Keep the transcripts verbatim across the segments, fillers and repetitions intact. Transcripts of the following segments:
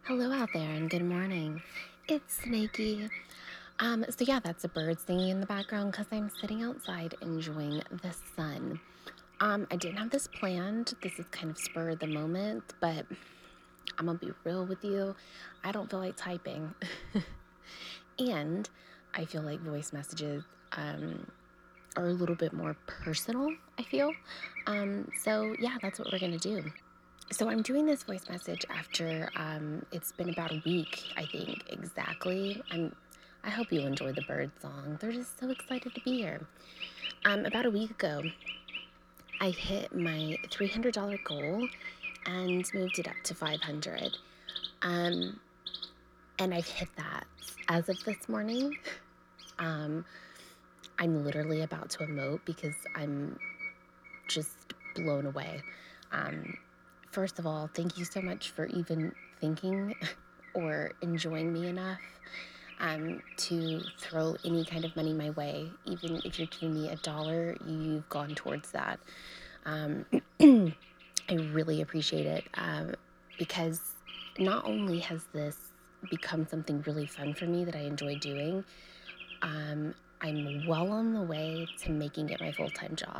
Hello out there and good morning. It's Snakey. Um, so yeah, that's a bird singing in the background because I'm sitting outside enjoying the sun. Um, I didn't have this planned. This is kind of spur of the moment, but I'm gonna be real with you. I don't feel like typing. And I feel like voice messages um, are a little bit more personal, I feel. Um, so yeah, that's what we're gonna do. So I'm doing this voice message after um, it's been about a week, I think, exactly. I'm. I hope you enjoy the bird song. They're just so excited to be here. Um, about a week ago, I hit my three hundred dollars goal and moved it up to five hundred dollars. Um, and I've hit that as of this morning. Um, I'm literally about to emote because I'm just blown away. Um, first of all, thank you so much for even thinking or enjoying me enough um, to throw any kind of money my way. Even if you're giving me a dollar, you've gone towards that. Um, I really appreciate it um, because not only has this become something really fun for me that I enjoy doing, um, I'm well on the way to making it my full-time job,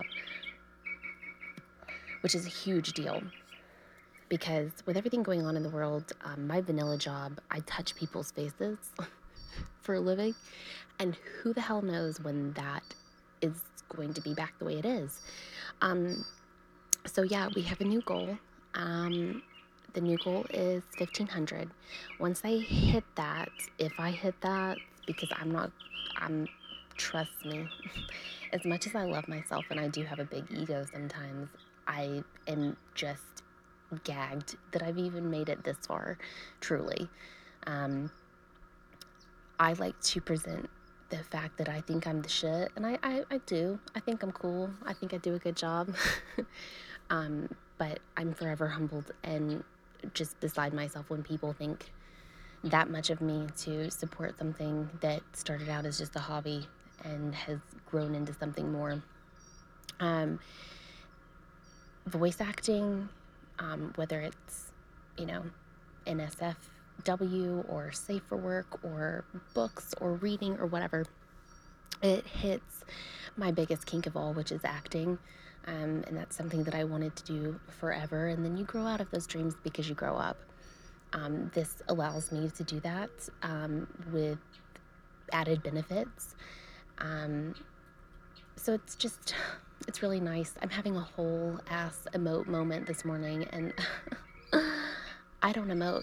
which is a huge deal because with everything going on in the world, um, my vanilla job, I touch people's faces for a living, and who the hell knows when that is going to be back the way it is. Um, so yeah, we have a new goal. Um, the new goal is fifteen hundred. Once I hit that, if I hit that, because I'm not, I'm, trust me, as much as I love myself and I do have a big ego sometimes, I am just gagged that I've even made it this far, truly. Um, I like to present the fact that I think I'm the shit, and I, I, I do. I think I'm cool. I think I do a good job. um, but I'm forever humbled and just beside myself when people think that much of me to support something that started out as just a hobby and has grown into something more. Um, voice acting, um, whether it's, you know, N S F W or Safe for Work or books or reading or whatever, it hits my biggest kink of all, which is acting. Um, and that's something that I wanted to do forever. And then you grow out of those dreams because you grow up. Um, this allows me to do that um, with added benefits. Um, so it's just, it's really nice. I'm having a whole ass emote moment this morning, and I don't emote.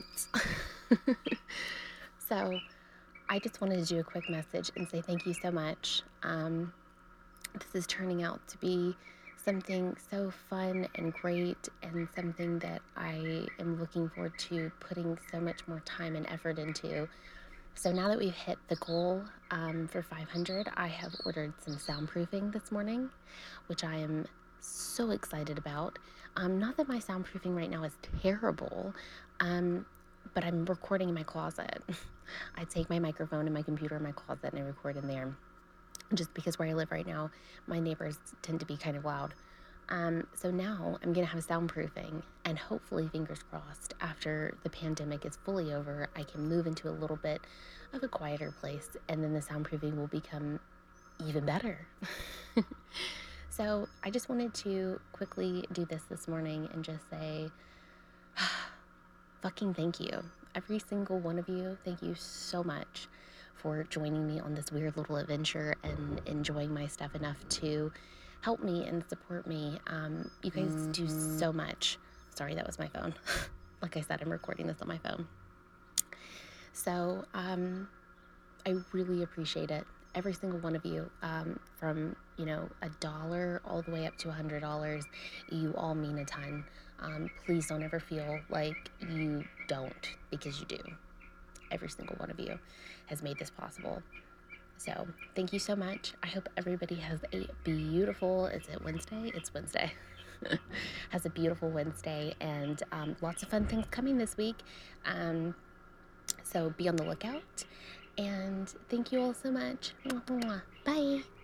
So I just wanted to do a quick message and say thank you so much. Um, this is turning out to be something so fun and great, and something that I am looking forward to putting so much more time and effort into. So now that we've hit the goal um, for five hundred, I have ordered some soundproofing this morning, which I am so excited about. Um, not that my soundproofing right now is terrible, um, but I'm recording in my closet. I take my microphone and my computer in my closet and I record in there. Just because where I live right now, my neighbors tend to be kind of loud. Um, so now I'm going to have soundproofing, and hopefully, fingers crossed, after the pandemic is fully over, I can move into a little bit of a quieter place, and then the soundproofing will become even better. So I just wanted to quickly do this this morning and just say, fucking thank you. Every single one of you, thank you so much for joining me on this weird little adventure and enjoying my stuff enough to help me and support me. Um, you guys mm-hmm. do so much. Sorry, that was my phone. Like I said, I'm recording this on my phone. So um, I really appreciate it. Every single one of you, um, from, you know, a dollar all the way up to a hundred dollars, you all mean a ton. Um, please don't ever feel like you don't, because you do. Every single one of you has made this possible. So thank you so much. I hope everybody has a beautiful, is it Wednesday? It's Wednesday. Has a beautiful Wednesday, and um, lots of fun things coming this week. Um, so be on the lookout. And thank you all so much. Bye.